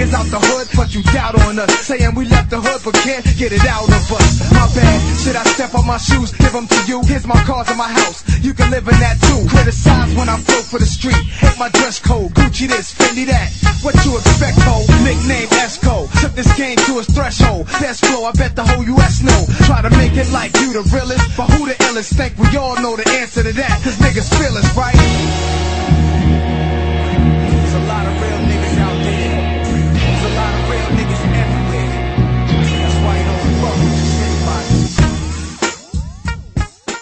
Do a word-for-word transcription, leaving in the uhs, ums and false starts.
Niggas out the hood, but you doubt on us. Saying we left the hood, but can't get it out of us. My bad, should I step on my shoes, give them to you? Here's my cards in my house, you can live in that too. Criticize when I float for the street, hate my dress code, Gucci this, Fendi that. What you expect, ho? Nickname Esco, took this game to its threshold. Best flow, I bet the whole U S know. Try to make it like you the realest, but who the illest? Think we all know the answer to that, cause niggas feel us, right?